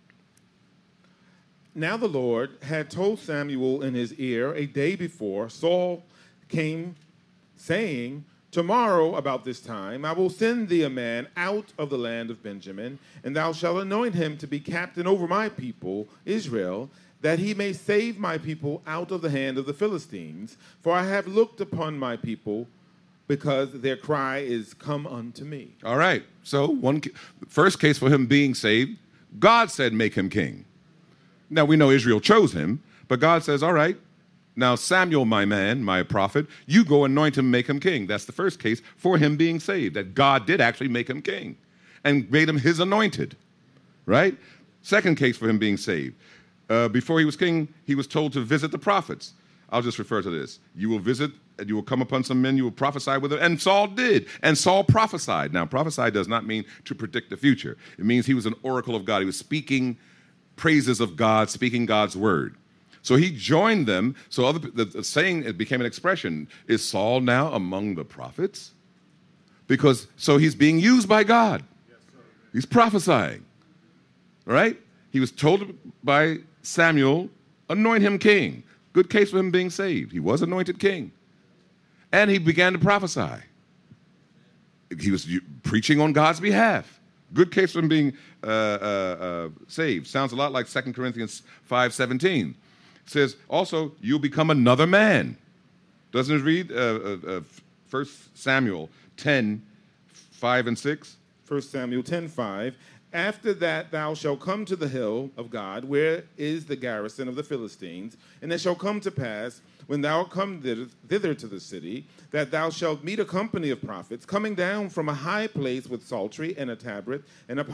Now the Lord had told Samuel in his ear a day before, Saul came saying, tomorrow about this time I will send thee a man out of the land of Benjamin, and thou shalt anoint him to be captain over my people, Israel, that he may save my people out of the hand of the Philistines. For I have looked upon my people, because their cry is come unto me. All right. So one first case for him being saved, God said make him king. Now we know Israel chose him, but God says, all right, now Samuel, my man, my prophet, you go anoint him, make him king. That's the first case for him being saved, that God did actually make him king and made him his anointed, right? Second case for him being saved. Uh, before he was king, he was told to visit the prophets. I'll just refer to this. You will visit, and you will come upon some men, you will prophesy with them. And Saul did. And Saul prophesied. Now, prophesy does not mean to predict the future. It means he was an oracle of God. He was speaking praises of God, speaking God's word. So he joined them. So other, the, the saying, it became an expression. Is Saul now among the prophets? Because, so he's being used by God. Yes, sir. He's prophesying. Right? He was told by Samuel, anoint him king. Good case for him being saved. He was anointed king. And he began to prophesy. He was preaching on God's behalf. Good case for him being uh, uh, uh, saved. Sounds a lot like Second Corinthians five seventeen. It says, also, you'll become another man. Doesn't it read uh, uh, uh, First Samuel ten, five and six? First Samuel ten, five. After that thou shalt come to the hill of God, where is the garrison of the Philistines, and it shall come to pass, when thou art come thither, thither to the city, that thou shalt meet a company of prophets, coming down from a high place with psaltery and a tabret and a pipe,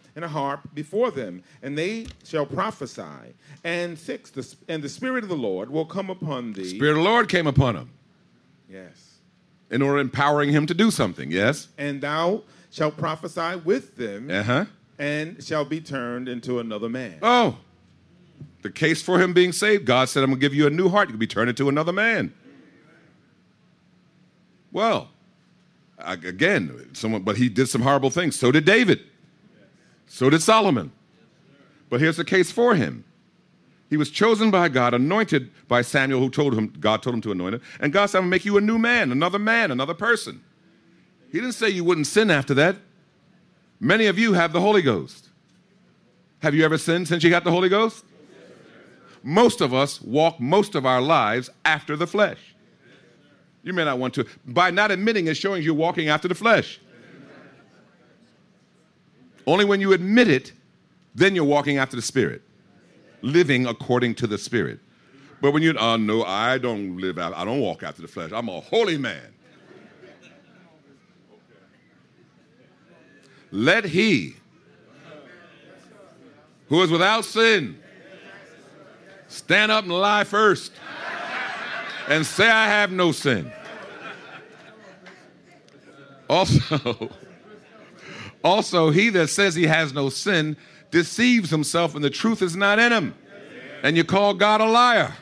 and a harp before them, and they shall prophesy. And six, the, and the Spirit of the Lord will come upon thee. Spirit of the Lord came upon him. Yes. In order empowering him to do something, yes? And thou shalt prophesy with them, Uh-huh. and shall be turned into another man. Oh, the case for him being saved, God said, I'm going to give you a new heart. You can be turned into another man. Well, again, someone, but he did some horrible things. So did David. So did Solomon. But here's the case for him. He was chosen by God, anointed by Samuel, who told him, God told him to anoint him. And God said, I'm going to make you a new man, another man, another person. He didn't say you wouldn't sin after that. Many of you have the Holy Ghost. Have you ever sinned since you got the Holy Ghost? Most of us walk most of our lives after the flesh. You may not want to. By not admitting it, showing you're walking after the flesh. Only when you admit it, then you're walking after the Spirit, living according to the Spirit. But when you, oh, no, I don't live out, I don't walk after the flesh. I'm a holy man. Let he who is without sin stand up and lie first and say, I have no sin. Also, also, he that says he has no sin deceives himself, and the truth is not in him. And you call God a liar.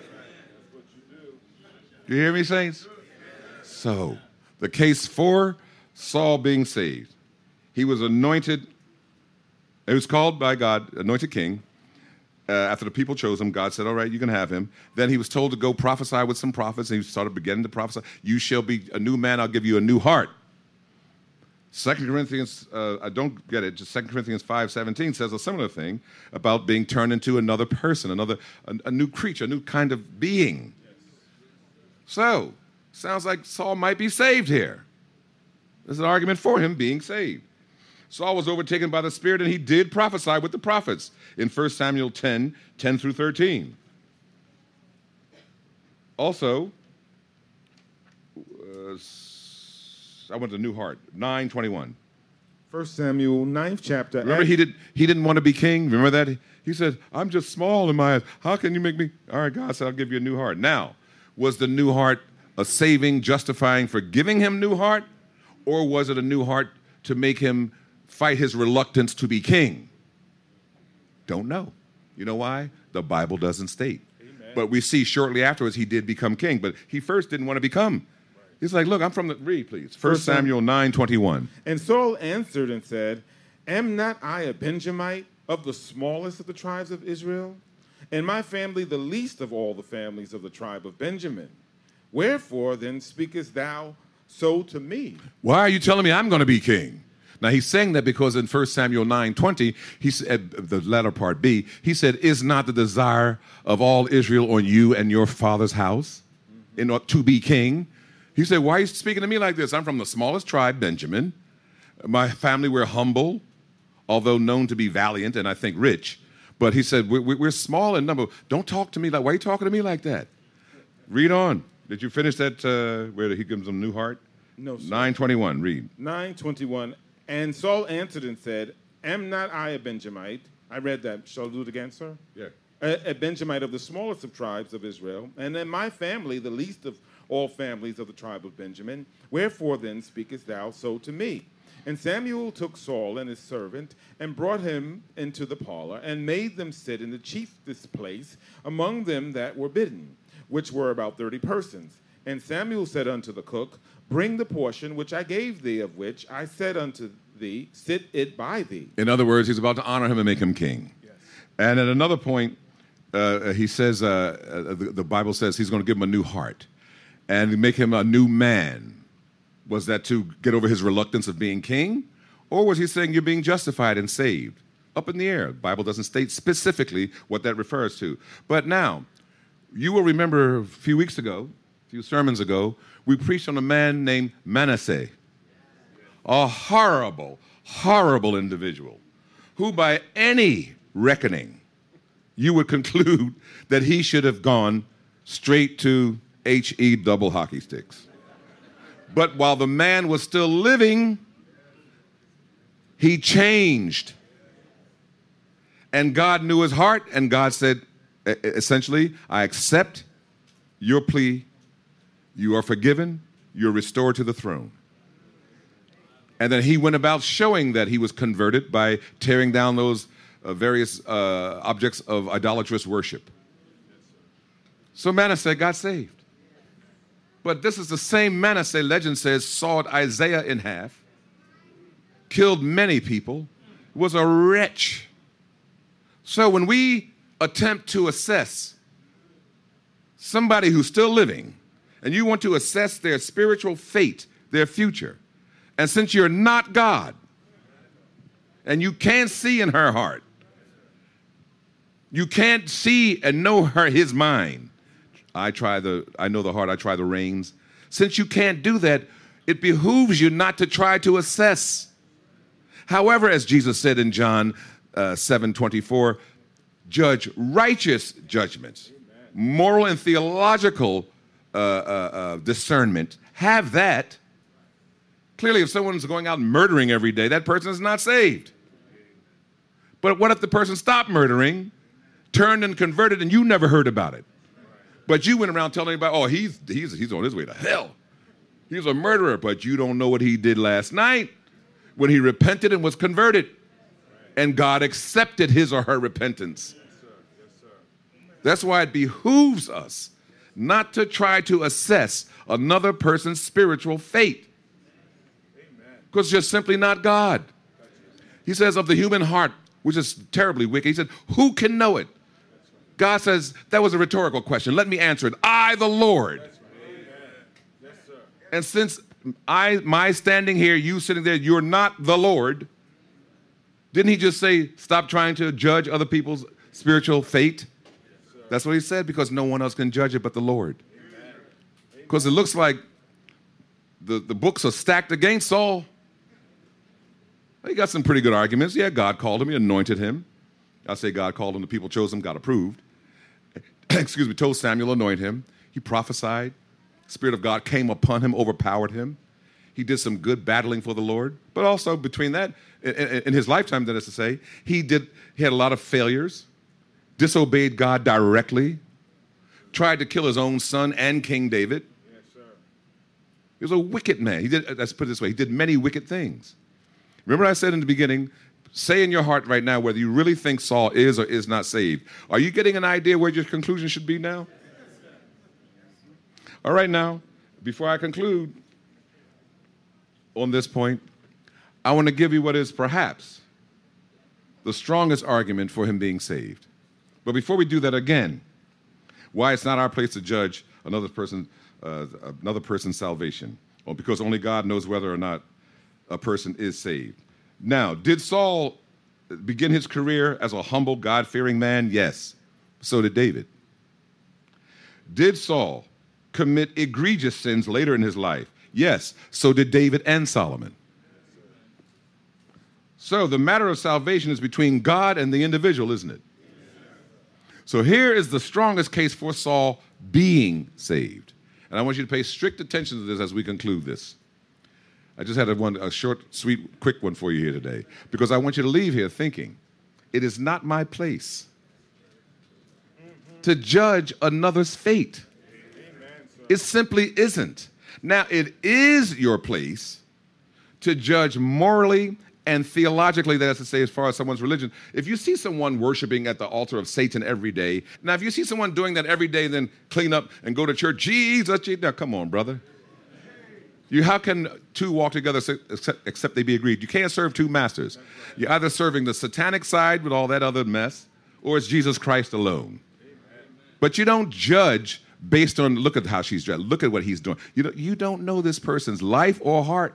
Do you hear me, saints? So, the case for Saul being saved. He was anointed, he was called by God, anointed king. Uh, after the people chose him, God said, all right, you can have him. Then he was told to go prophesy with some prophets, and he started beginning to prophesy. You shall be a new man, I'll give you a new heart. Second Corinthians, uh, I don't get it, just Second Corinthians five seventeen says a similar thing about being turned into another person, another, a, a new creature, a new kind of being. So, sounds like Saul might be saved here. There's an argument for him being saved. Saul was overtaken by the Spirit, and he did prophesy with the prophets in First Samuel ten, ten through thirteen. Also, uh, I went to New Heart, nine twenty-one. First Samuel, ninth chapter. Remember, he, did, he didn't want to be king? Remember that? He said, I'm just small in my eyes. How can you make me? All right, God said, I'll give you a new heart. Now, was the new heart a saving, justifying for giving him new heart? Or was it a new heart to make him fight his reluctance to be king? Don't know. You know why? The Bible doesn't state. Amen. But we see shortly afterwards he did become king, but he first didn't want to become. Right. He's like, look, I'm from the, read please. First Samuel nine twenty-one. And Saul answered and said, am not I a Benjamite, of the smallest of the tribes of Israel? And my family the least of all the families of the tribe of Benjamin. Wherefore then speakest thou so to me? Why are you telling me I'm going to be king? Now, he's saying that because in First Samuel nine twenty, he said, the latter part B, he said, is not the desire of all Israel on you and your father's house in order to be king? He said, why are you speaking to me like this? I'm from the smallest tribe, Benjamin. My family, we're humble, although known to be valiant and I think rich. But he said, we're, we're small in number. Don't talk to me like, why are you talking to me like that? Read on. Did you finish that uh, where he gives them new heart? No, sir. nine twenty-one, read. nine twenty-one. And Saul answered and said, am not I a Benjamite? I read that. Shall I do it again, sir? Yeah. A, a Benjamite of the smallest of tribes of Israel, and in my family the least of all families of the tribe of Benjamin. Wherefore then speakest thou so to me? And Samuel took Saul and his servant and brought him into the parlor and made them sit in the chiefest place among them that were bidden, which were about thirty persons. And Samuel said unto the cook, bring the portion which I gave thee, of which I said unto thee, sit it by thee. In other words, he's about to honor him and make him king. Yes. And at another point, uh, he says, uh, uh, the, the Bible says he's going to give him a new heart and make him a new man. Was that to get over his reluctance of being king? Or was he saying you're being justified and saved? Up in the air. The Bible doesn't state specifically what that refers to. But now, you will remember a few weeks ago, a few sermons ago, we preached on a man named Manasseh. A horrible, horrible individual who by any reckoning you would conclude that he should have gone straight to H E double hockey sticks. But while the man was still living, he changed. And God knew his heart, and God said, essentially, I accept your plea. You are forgiven. You're restored to the throne. And then he went about showing that he was converted by tearing down those uh, various uh, objects of idolatrous worship. So Manasseh got saved. But this is the same Manasseh, legend says, sawed Isaiah in half, killed many people, was a wretch. So when we attempt to assess somebody who's still living, and you want to assess their spiritual fate, their future, and since you're not God, and you can't see in her heart, you can't see and know her, his mind. I try the, I know the heart, I try the reins. Since you can't do that, it behooves you not to try to assess. However, as Jesus said in John uh, seven twenty-four, judge righteous judgments, moral and theological uh, uh, uh, discernment. Have that. Clearly, if someone's going out murdering every day, that person is not saved. But what if the person stopped murdering, turned and converted, and you never heard about it? But you went around telling everybody, oh, he's, he's, he's on his way to hell. He's a murderer, but you don't know what he did last night when he repented and was converted. And God accepted his or her repentance. Yes, sir. Yes, sir. That's why it behooves us not to try to assess another person's spiritual fate. Because you're simply not God. He says of the human heart, which is terribly wicked, he said, who can know it? God says, that was a rhetorical question. Let me answer it. I, the Lord. Yes, sir. And since I, my standing here, you sitting there, you're not the Lord, didn't he just say, stop trying to judge other people's spiritual fate? Yes, that's what he said, because no one else can judge it but the Lord. Because it looks like the, the books are stacked against Saul. He got some pretty good arguments. Yeah, God called him. He anointed him. I say God called him. The people chose him. God approved. Excuse me, told Samuel, anoint him. He prophesied. The Spirit of God came upon him, overpowered him. He did some good battling for the Lord. But also between that, in, in his lifetime, that is to say, he did. He had a lot of failures, disobeyed God directly, tried to kill his own son and King David. Yes, sir. He was a wicked man. He did, let's put it this way, he did many wicked things. Remember I said in the beginning, say in your heart right now whether you really think Saul is or is not saved. Are you getting an idea where your conclusion should be now? All right, now, before I conclude on this point, I want to give you what is perhaps the strongest argument for him being saved. But before we do that, again, why it's not our place to judge another person, uh, another person's salvation, well, because only God knows whether or not a person is saved. Now, did Saul begin his career as a humble, God-fearing man? Yes. So did David. Did Saul commit egregious sins later in his life? Yes. So did David and Solomon. So the matter of salvation is between God and the individual, isn't it? So here is the strongest case for Saul being saved. And I want you to pay strict attention to this as we conclude this. I just had a, one, a short, sweet, quick one for you here today, because I want you to leave here thinking, it is not my place to judge another's fate. It simply isn't. Now, it is your place to judge morally and theologically, that is to say, as far as someone's religion. If you see someone worshiping at the altar of Satan every day, now if you see someone doing that every day, then clean up and go to church, Jesus, Jesus, now come on, brother. You, how can two walk together except, except they be agreed? You can't serve two masters. You're either serving the satanic side with all that other mess, or it's Jesus Christ alone. But you don't judge based on, look at how she's dressed, look at what he's doing. You don't, you don't know this person's life or heart.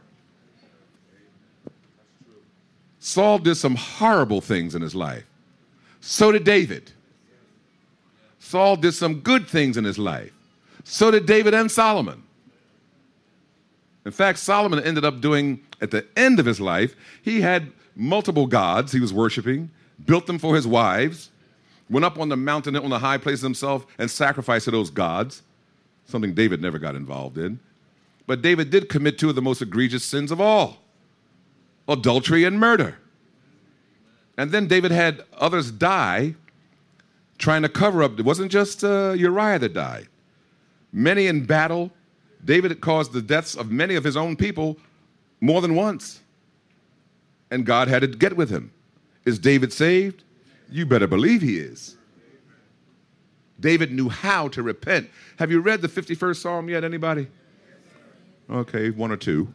Saul did some horrible things in his life. So did David. Saul did some good things in his life. So did David and Solomon. In fact, Solomon ended up doing, at the end of his life, he had multiple gods he was worshiping, built them for his wives, went up on the mountain, on the high place himself, and sacrificed to those gods, something David never got involved in. But David did commit two of the most egregious sins of all, adultery and murder. And then David had others die trying to cover up. It wasn't just uh, Uriah that died. Many in battle. David had caused the deaths of many of his own people more than once. And God had to get with him. Is David saved? You better believe he is. David knew how to repent. Have you read the fifty-first Psalm yet, anybody? Okay, one or two.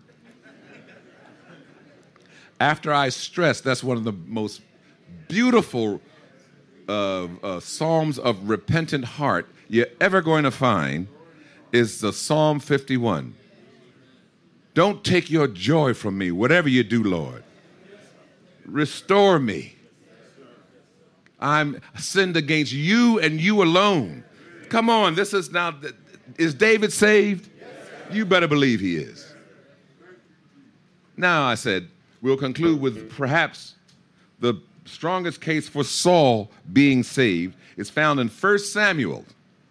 After I stress, that's one of the most beautiful uh, uh, Psalms of repentant heart you're ever going to find is the Psalm fifty-one. Don't take your joy from me, whatever you do, Lord. Restore me. I'm sinned against you and you alone. Come on, this is now, is David saved? You better believe he is. Now, I said, we'll conclude with perhaps the strongest case for Saul being saved is found in First Samuel.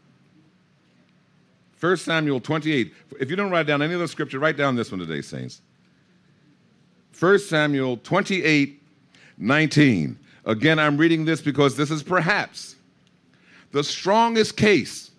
First Samuel twenty-eight. If you don't write down any of the scripture, write down this one today, saints. First Samuel twenty-eight, nineteen. Again, I'm reading this because this is perhaps the strongest case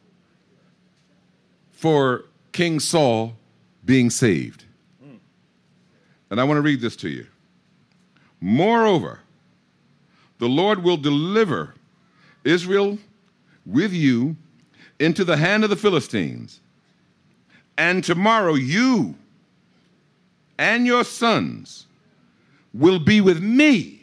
for King Saul being saved. And I want to read this to you. Moreover, the Lord will deliver Israel with you into the hand of the Philistines. And tomorrow you and your sons will be with me.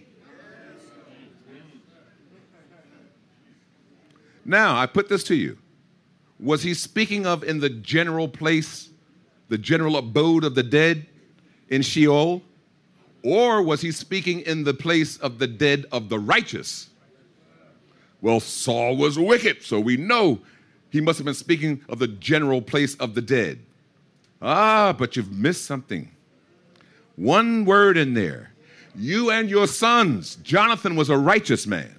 Now, I put this to you. Was he speaking of in the general place, the general abode of the dead in Sheol? Or was he speaking in the place of the dead of the righteous? Well, Saul was wicked, so we know he must have been speaking of the general place of the dead. Ah, but you've missed something. One word in there. You and your sons. Jonathan was a righteous man.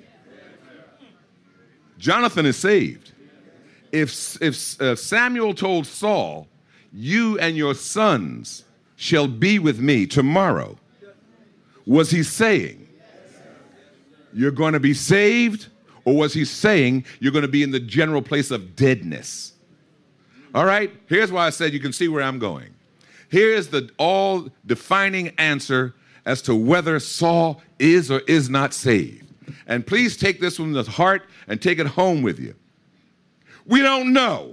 Jonathan is saved. If, if uh, Samuel told Saul, you and your sons shall be with me tomorrow, was he saying you're going to be saved, or was he saying you're going to be in the general place of deadness? All right, here's why I said you can see where I'm going. Here's the all-defining answer as to whether Saul is or is not saved. And please take this from the heart and take it home with you. We don't know.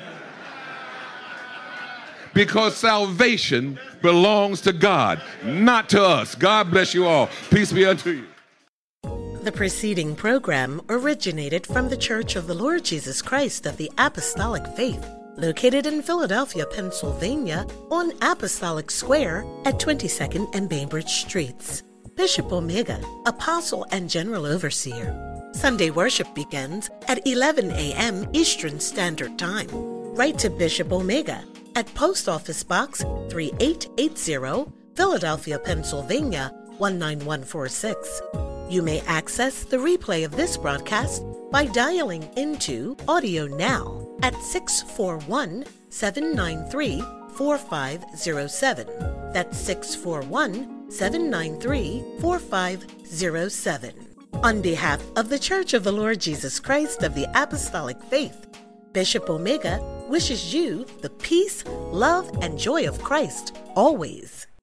Because salvation belongs to God, not to us. God bless you all. Peace be unto you. The preceding program originated from the Church of the Lord Jesus Christ of the Apostolic Faith, located in Philadelphia, Pennsylvania, on Apostolic Square at twenty-second and Bainbridge Streets. Bishop Omega, Apostle and General Overseer. Sunday worship begins at eleven a.m. Eastern Standard Time. Write to Bishop Omega at Post Office Box three eight eight zero, Philadelphia, Pennsylvania one nine one four six. You may access the replay of this broadcast by dialing into Audio Now at six four one, seven nine three, four five zero seven. That's six four one, seven nine three, four five zero seven. On behalf of the Church of the Lord Jesus Christ of the Apostolic Faith, Bishop Omega wishes you the peace, love, and joy of Christ always.